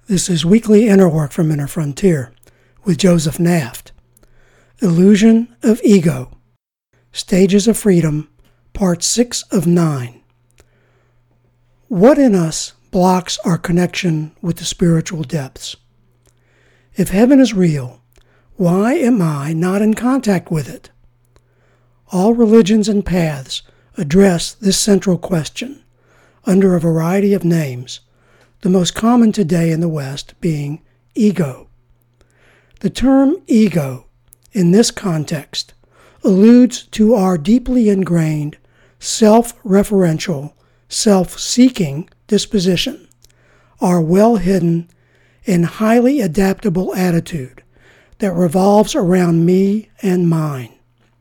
This is Weekly Inner Work from Inner Frontier with Joseph Naft. Illusion of Ego, Stages of Freedom, Part 6 of 9. What in us blocks our connection with the spiritual depths? If heaven is real, why am I not in contact with it? All religions and paths address this central question under a variety of names, the most common today in the West being ego. The term ego, in this context, alludes to our deeply ingrained, self-referential, self-seeking disposition, our well-hidden and highly adaptable attitude that revolves around me and mine.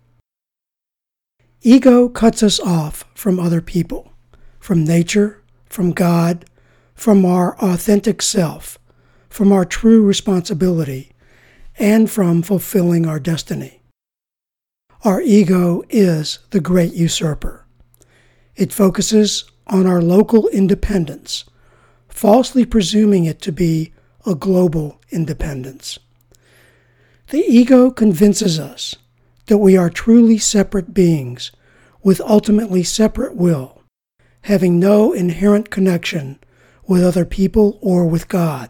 Ego cuts us off from other people, from nature, from God, from our authentic self, from our true responsibility, and from fulfilling our destiny. Our ego is the great usurper. It focuses on our local independence, falsely presuming it to be a global independence. The ego convinces us that we are truly separate beings with ultimately separate will, having no inherent connection with other people or with God.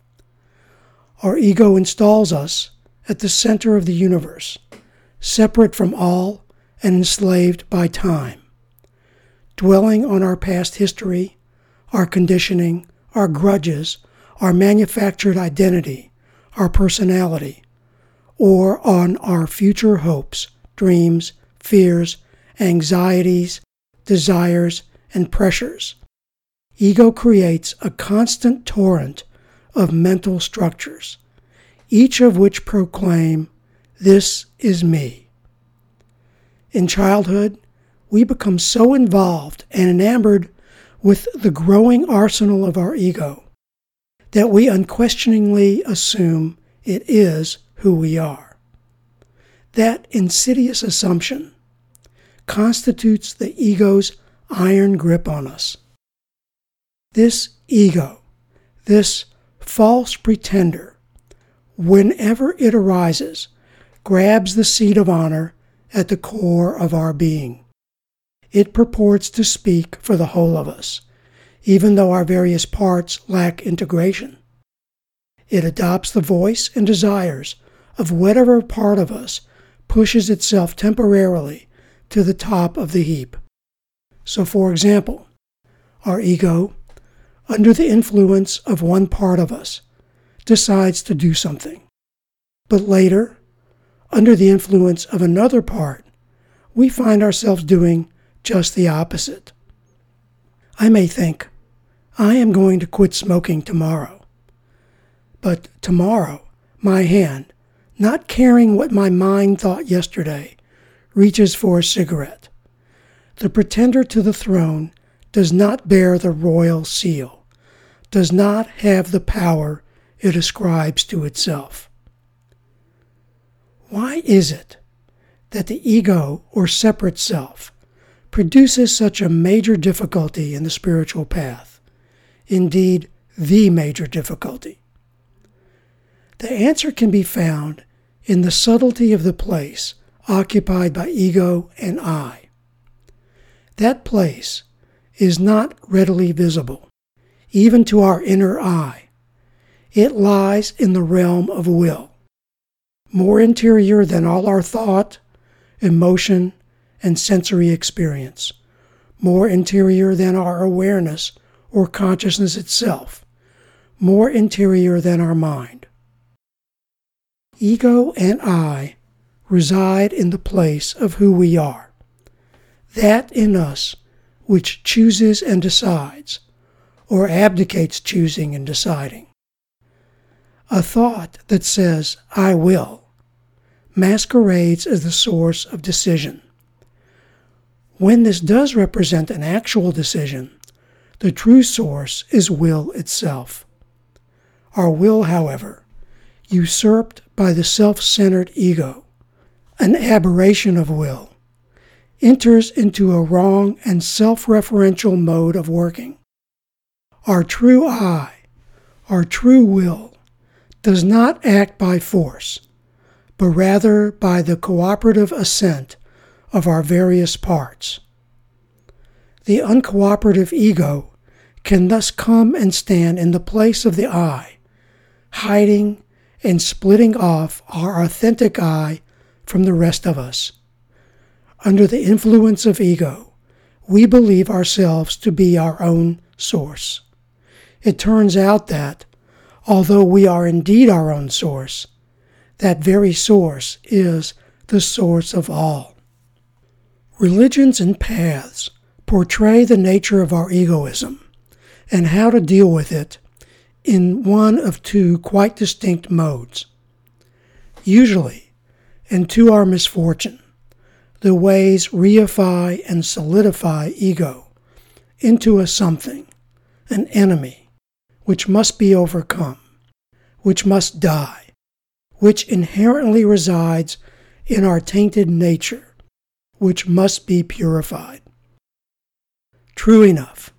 Our ego installs us at the center of the universe, separate from all and enslaved by time, dwelling on our past history, our conditioning, our grudges, our manufactured identity, our personality, or on our future hopes, dreams, fears, anxieties, desires, and pressures. Ego creates a constant torrent of mental structures, each of which proclaim, "This is me." In childhood, we become so involved and enamored with the growing arsenal of our ego that we unquestioningly assume it is who we are. That insidious assumption constitutes the ego's iron grip on us. This ego, this false pretender, whenever it arises, grabs the seat of honor at the core of our being. It purports to speak for the whole of us, even though our various parts lack integration. It adopts the voice and desires of whatever part of us pushes itself temporarily to the top of the heap. So, for example, our ego, under the influence of one part of us, decides to do something. But later, under the influence of another part, we find ourselves doing just the opposite. I may think, I am going to quit smoking tomorrow. But tomorrow, my hand, not caring what my mind thought yesterday, reaches for a cigarette. The pretender to the throne does not bear the royal seal, does not have the power it ascribes to itself. Why is it that the ego, or separate self, produces such a major difficulty in the spiritual path? Indeed, the major difficulty. The answer can be found in the subtlety of the place occupied by ego and I. That place is not readily visible, even to our inner eye. It lies in the realm of will, more interior than all our thought, emotion, and sensory experience, more interior than our awareness or consciousness itself, more interior than our mind. Ego and I reside in the place of who we are, that in us which chooses and decides, or abdicates choosing and deciding. A thought that says, "I will," masquerades as the source of decision. When this does represent an actual decision, the true source is will itself. Our will, however, usurped by the self-centered ego, an aberration of will, enters into a wrong and self-referential mode of working. Our true I, Our true will does not act by force, but rather by the cooperative assent of our various parts. The uncooperative ego can thus come and stand in the place of the I, hiding and splitting off our authentic I from the rest of us. Under the influence of ego, we believe ourselves to be our own source. It turns out that, although we are indeed our own source, that very source is the source of all. Religions and paths portray the nature of our egoism and how to deal with it in one of two quite distinct modes. Usually, and to our misfortune, the ways reify and solidify ego into a something, an enemy, which must be overcome, which must die, which inherently resides in our tainted nature, which must be purified. True enough,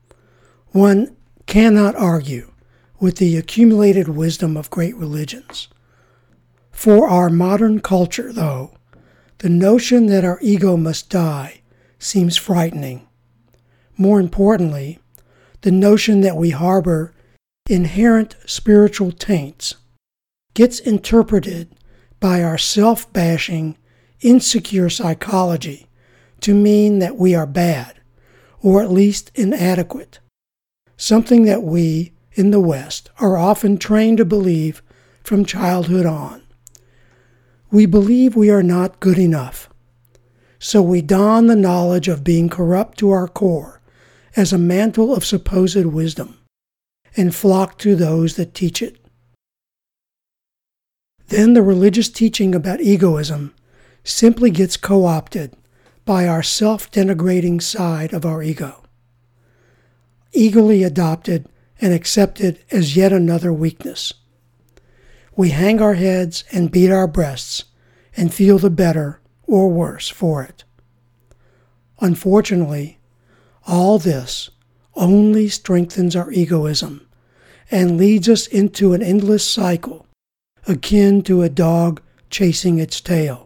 one cannot argue with the accumulated wisdom of great religions. For our modern culture, though, the notion that our ego must die seems frightening. More importantly, the notion that we harbor inherent spiritual taints gets interpreted by our self-bashing, insecure psychology to mean that we are bad, or at least inadequate, something that we, in the West, are often trained to believe from childhood on. We believe we are not good enough, so we don the knowledge of being corrupt to our core as a mantle of supposed wisdom, and flock to those that teach it. Then the religious teaching about egoism simply gets co-opted by our self-denigrating side of our ego, eagerly adopted and accepted as yet another weakness. We hang our heads and beat our breasts and feel the better or worse for it. Unfortunately, all this only strengthens our egoism and leads us into an endless cycle akin to a dog chasing its tail.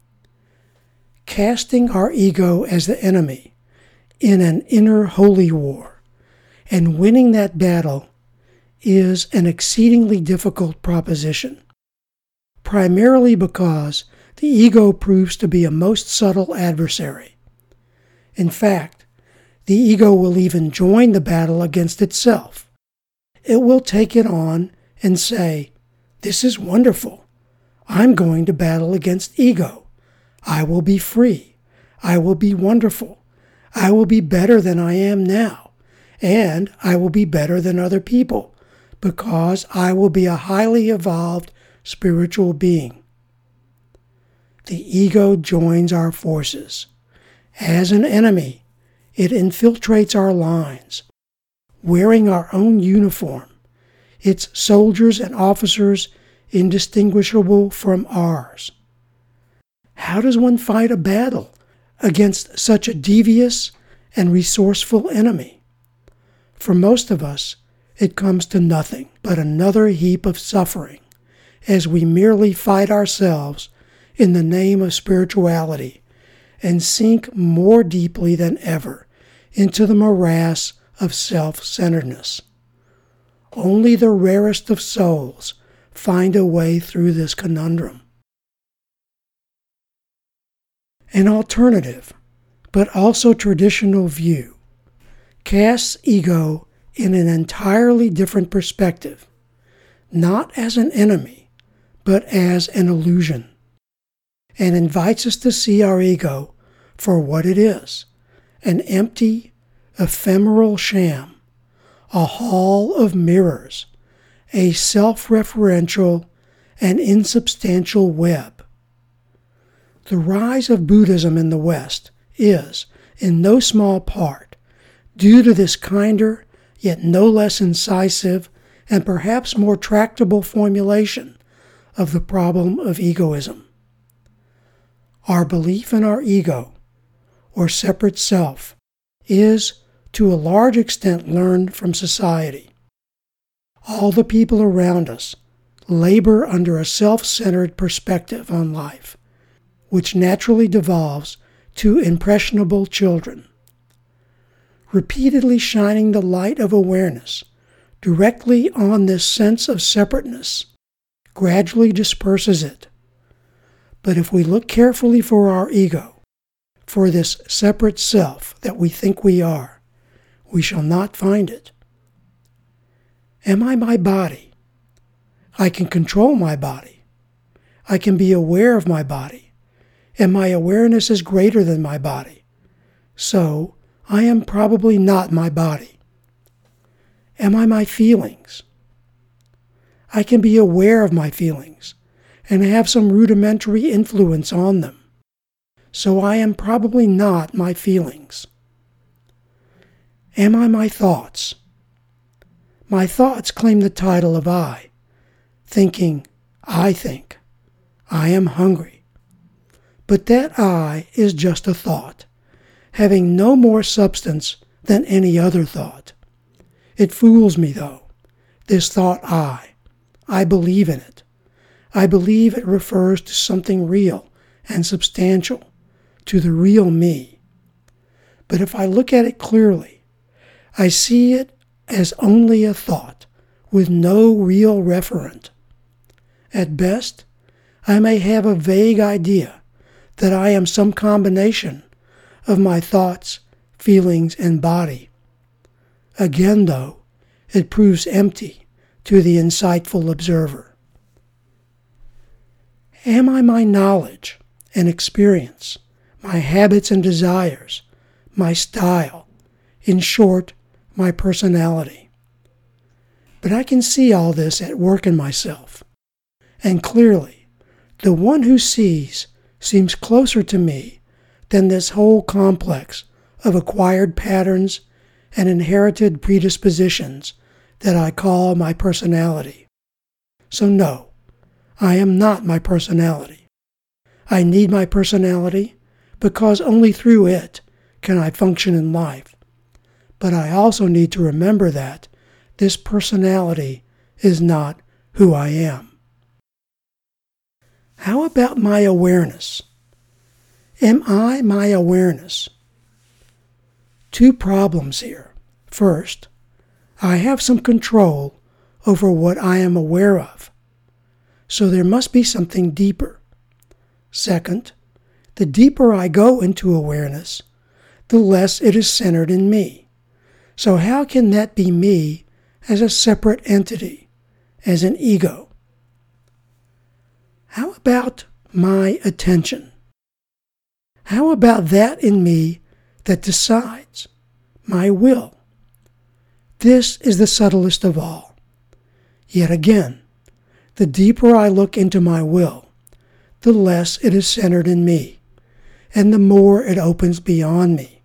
Casting our ego as the enemy in an inner holy war and winning that battle is an exceedingly difficult proposition, primarily because the ego proves to be a most subtle adversary. In fact, the ego will even join the battle against itself. It will take it on and say, "This is wonderful. I'm going to battle against ego. I will be free. I will be wonderful. I will be better than I am now. And I will be better than other people because I will be a highly evolved spiritual being." The ego joins our forces. As an enemy, it infiltrates our lines, wearing our own uniform, its soldiers and officers indistinguishable from ours. How does one fight a battle against such a devious and resourceful enemy? For most of us, it comes to nothing but another heap of suffering as we merely fight ourselves in the name of spirituality and sink more deeply than ever into the morass of self-centeredness. Only the rarest of souls find a way through this conundrum. An alternative, but also traditional view, casts ego in an entirely different perspective, not as an enemy, but as an illusion, and invites us to see our ego for what it is, an empty, ephemeral sham, a hall of mirrors, a self-referential and insubstantial web. The rise of Buddhism in the West is, in no small part, due to this kinder, yet no less incisive and perhaps more tractable formulation of the problem of egoism. Our belief in our ego, or separate self, is, to a large extent, learned from society. all the people around us labor under a self-centered perspective on life, which naturally devolves to impressionable children. Repeatedly shining the light of awareness directly on this sense of separateness gradually disperses it. But if we look carefully for our ego, for this separate self that we think we are, we shall not find it. Am I my body? I can control my body. I can be aware of my body, and my awareness is greater than my body. So, I am probably not my body. Am I my feelings? I can be aware of my feelings and have some rudimentary influence on them. So I am probably not my feelings. Am I my thoughts? My thoughts claim the title of I, thinking, I think, I am hungry. But that I is just a thought, having no more substance than any other thought. It fools me, though, this thought I believe in it. I believe it refers to something real and substantial, to the real me. But if I look at it clearly, I see it as only a thought, with no real referent. At best, I may have a vague idea that I am some combination of my thoughts, feelings, and body. Again, though, it proves empty to the insightful observer. Am I my knowledge and experience, my habits and desires, my style, in short, my personality? But I can see all this at work in myself, and clearly, the one who sees seems closer to me than this whole complex of acquired patterns and inherited predispositions that I call my personality. So no, I am not my personality. I need my personality because only through it can I function in life. But I also need to remember that this personality is not who I am. How about my awareness? Am I my awareness? Two problems here. First, I have some control over what I am aware of, so there must be something deeper. Second, the deeper I go into awareness, the less it is centered in me. So how can that be me as a separate entity, as an ego? How about my attention? How about that in me that decides, my will? This is the subtlest of all. Yet again, the deeper I look into my will, the less it is centered in me, and the more it opens beyond me.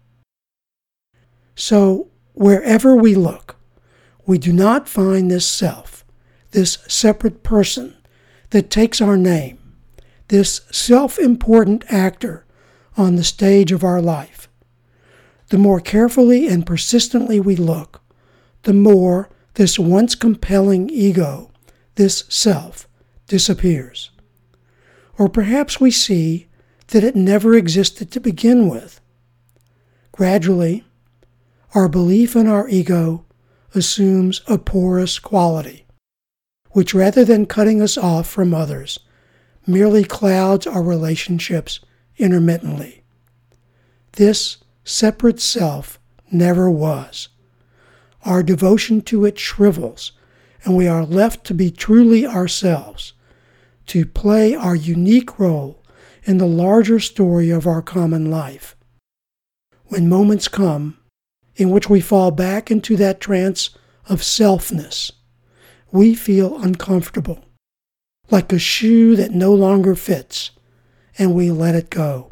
So, wherever we look, we do not find this self, this separate person that takes our name, this self-important actor on the stage of our life. The more carefully and persistently we look, the more this once compelling ego, this self, disappears. Or perhaps we see that it never existed to begin with. Gradually, our belief in our ego assumes a porous quality, which rather than cutting us off from others, merely clouds our relationships intermittently. This separate self never was. Our devotion to it shrivels, and we are left to be truly ourselves, to play our unique role in the larger story of our common life. When moments come in which we fall back into that trance of selfness, we feel uncomfortable, like a shoe that no longer fits, and we let it go.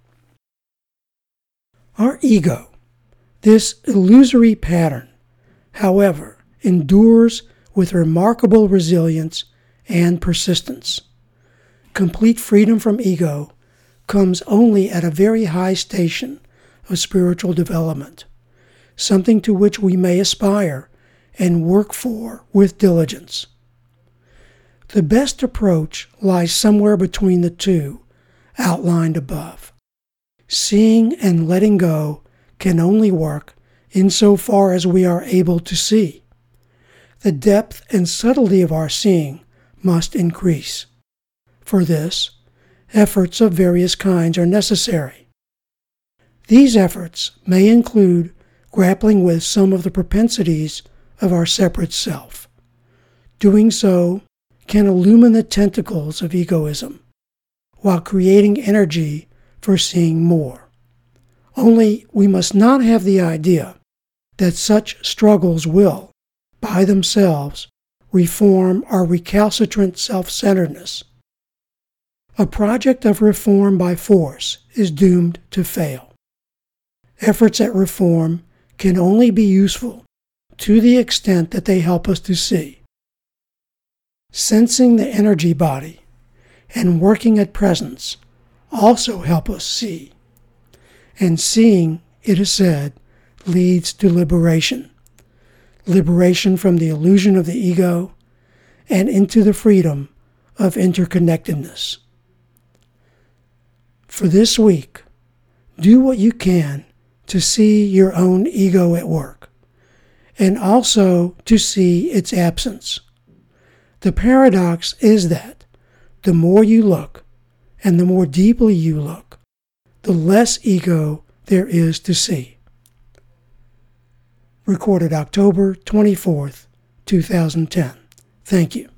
Our ego, this illusory pattern, however, endures with remarkable resilience and persistence. Complete freedom from ego comes only at a very high station of spiritual development, something to which we may aspire and work for with diligence. The best approach lies somewhere between the two outlined above. Seeing and letting go can only work insofar as we are able to see. The depth and subtlety of our seeing must increase. For this, efforts of various kinds are necessary. These efforts may include grappling with some of the propensities of our separate self. Doing so can illumine the tentacles of egoism, while creating energy for seeing more. Only we must not have the idea that such struggles will, by themselves, reform our recalcitrant self-centeredness. A project of reform by force is doomed to fail. Efforts at reform can only be useful to the extent that they help us to see. Sensing the energy body and working at presence also help us see. And seeing, it is said, leads to liberation. Liberation from the illusion of the ego and into the freedom of interconnectedness. For this week, do what you can to see your own ego at work, and also to see its absence. The paradox is that the more you look, and the more deeply you look, the less ego there is to see. Recorded October 24th, 2010. Thank you.